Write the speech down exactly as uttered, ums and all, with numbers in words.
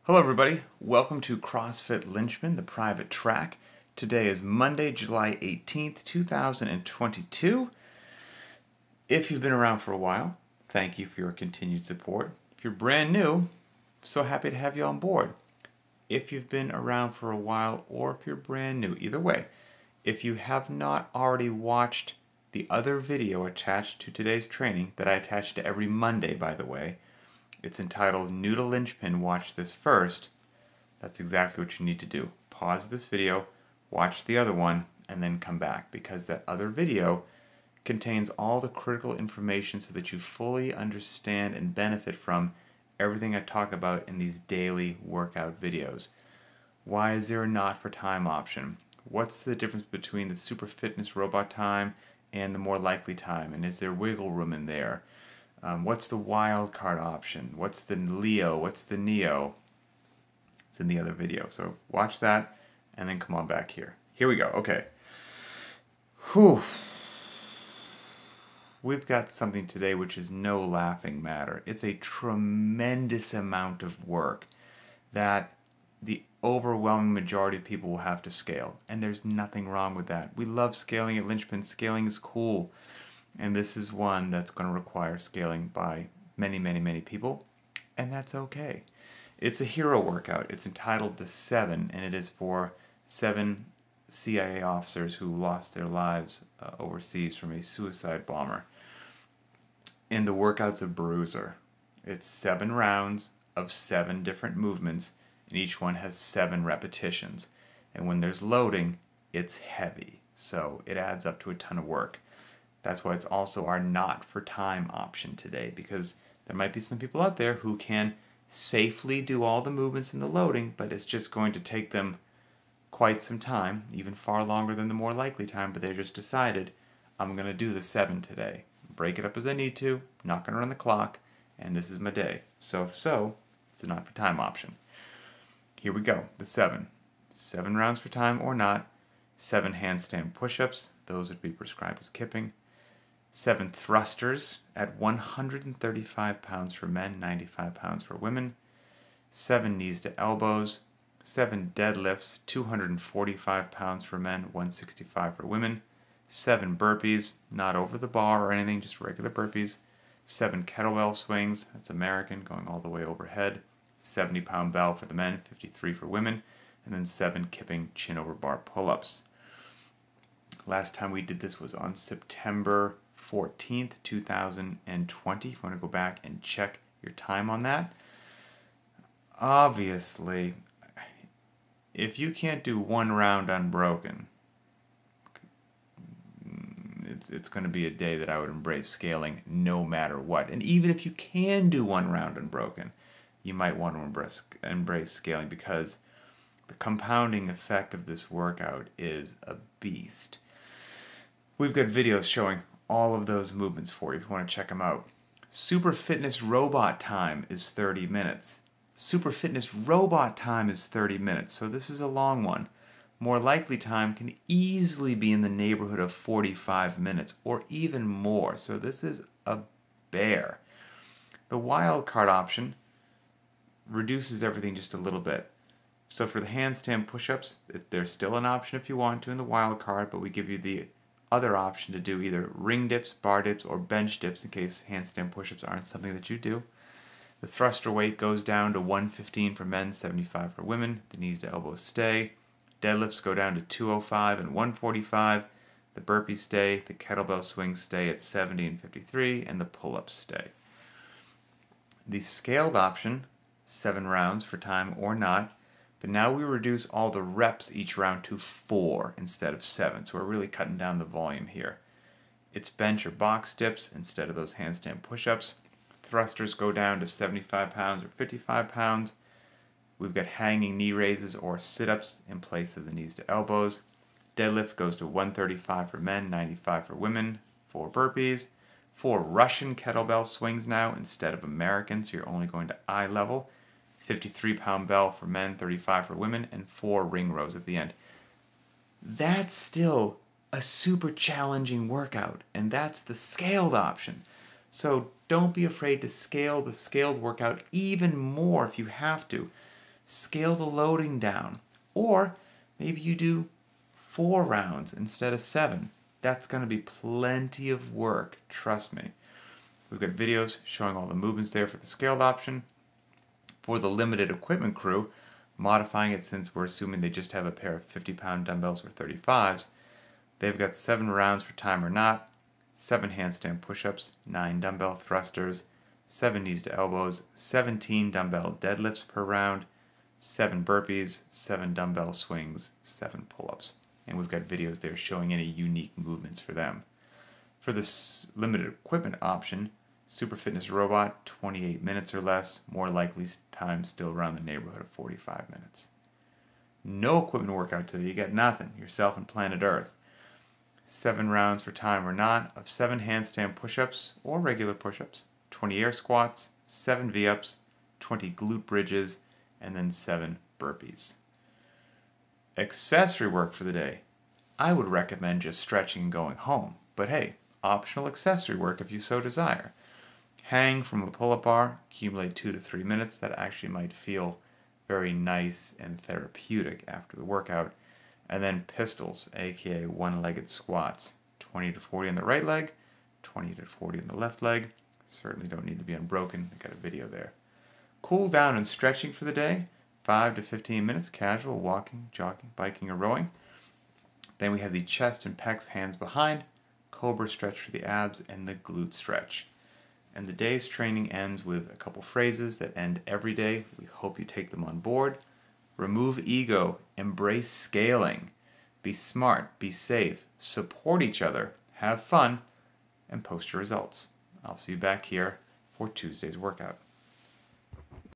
Hello everybody, welcome to CrossFit Lynchman, the private track. Today is Monday, July eighteenth, two thousand twenty-two. If you've been around for a while, thank you for your continued support. If you're brand new, so happy to have you on board. If you've been around for a while or if you're brand new, either way, if you have not already watched the other video attached to today's training that I attach to every Monday, by the way, it's entitled New to Lynchpin, watch this first. That's exactly what you need to do. Pause this video, watch the other one, and then come back, because that other video contains all the critical information so that you fully understand and benefit from everything I talk about in these daily workout videos. Why is there a not for time option? What's the difference between the Super Fitness Robot time and the more likely time? And is there wiggle room in there? Um, what's the wild card option? What's the Leo? What's the Neo? It's in the other video. So watch that and then come on back here. Here we go. Okay. Whew. We've got something today which is no laughing matter. It's a tremendous amount of work that the overwhelming majority of people will have to scale. And there's nothing wrong with that. We love scaling at Lynchpin. Scaling is cool. And this is one that's going to require scaling by many, many, many people, and that's okay. It's a hero workout. It's entitled The Seven, and it is for seven C I A officers who lost their lives uh, overseas from a suicide bomber. And the workout's a bruiser. It's seven rounds of seven different movements, and each one has seven repetitions. And when there's loading, it's heavy, so it adds up to a ton of work. That's why it's also our not for time option today, because there might be some people out there who can safely do all the movements in the loading, but it's just going to take them quite some time, even far longer than the more likely time, but they just decided, I'm going to do the seven today. Break it up as I need to, not going to run the clock, and this is my day. So if so, it's a not for time option. Here we go, the seven. Seven rounds for time or not. Seven handstand push-ups, those would be prescribed as kipping. Seven thrusters at one hundred thirty-five pounds for men, ninety-five pounds for women. Seven knees to elbows. Seven deadlifts, two hundred forty-five pounds for men, one hundred sixty-five for women. Seven burpees, not over the bar or anything, just regular burpees. Seven kettlebell swings, that's American, going all the way overhead. seventy pound bell for the men, fifty-three for women. And then seven kipping chin over bar pull-ups. Last time we did this was on September fourteenth, two thousand twenty. If you want to go back and check your time on that. Obviously, if you can't do one round unbroken, it's, it's going to be a day that I would embrace scaling no matter what. And even if you can do one round unbroken, you might want to embrace, embrace scaling, because the compounding effect of this workout is a beast. We've got videos showing all of those movements for you if you want to check them out. Super Fitness Robot time is thirty minutes. Super Fitness Robot time is thirty minutes, so this is a long one. More likely time can easily be in the neighborhood of forty-five minutes or even more, so this is a bear. The wild card option reduces everything just a little bit. So for the handstand push-ups, there's still an option if you want to in the wild card, but we give you the other option to do either ring dips, bar dips, or bench dips in case handstand push-ups aren't something that you do. The thruster weight goes down to one fifteen for men, seventy-five for women. The knees to elbows stay. Deadlifts go down to two oh five and one forty-five. The burpees stay. The kettlebell swings stay at seventy and fifty-three, and the pull-ups stay. The scaled option, seven rounds for time or not, but now we reduce all the reps each round to four instead of seven, so we're really cutting down the volume here. It's bench or box dips instead of those handstand push-ups. Thrusters go down to seventy-five pounds or fifty-five pounds. We've got hanging knee raises or sit-ups in place of the knees to elbows. Deadlift goes to one thirty-five for men, ninety-five for women. Four burpees. Four Russian kettlebell swings now instead of American, so you're only going to eye level. fifty-three pound bell for men, thirty-five for women, and four ring rows at the end. That's still a super challenging workout, and that's the scaled option. So don't be afraid to scale the scaled workout even more if you have to. scale the loading down. Or maybe you do four rounds instead of seven. That's going to be plenty of work, trust me. We've got videos showing all the movements there for the scaled option. For the limited equipment crew, modifying it since we're assuming they just have a pair of fifty pound dumbbells or thirty-fives, they've got seven rounds for time or not, seven handstand push-ups, nine dumbbell thrusters, seven knees to elbows, seventeen dumbbell deadlifts per round, seven burpees, seven dumbbell swings, seven pull-ups. And we've got videos there showing any unique movements for them. For this limited equipment option, Super Fitness Robot, twenty-eight minutes or less, more likely time still around the neighborhood of forty-five minutes. No equipment workout today, you got nothing, yourself and planet Earth. Seven rounds for time or not of seven handstand push-ups or regular push-ups, twenty air squats, seven V-ups, twenty glute bridges, and then seven burpees. Accessory work for the day. I would recommend just stretching and going home, but hey, optional accessory work if you so desire. Hang from a pull-up bar, accumulate two to three minutes. That actually might feel very nice and therapeutic after the workout. And then pistols, aka one-legged squats. twenty to forty on the right leg, twenty to forty on the left leg. Certainly don't need to be unbroken. I got a video there. Cool down and stretching for the day. five to fifteen minutes, casual, walking, jogging, biking, or rowing. Then we have the chest and pecs, hands behind, cobra stretch for the abs, and the glute stretch. And the day's training ends with a couple phrases that end every day. We hope you take them on board. Remove ego, embrace scaling, be smart, be safe, support each other, have fun, and post your results. I'll see you back here for Tuesday's workout.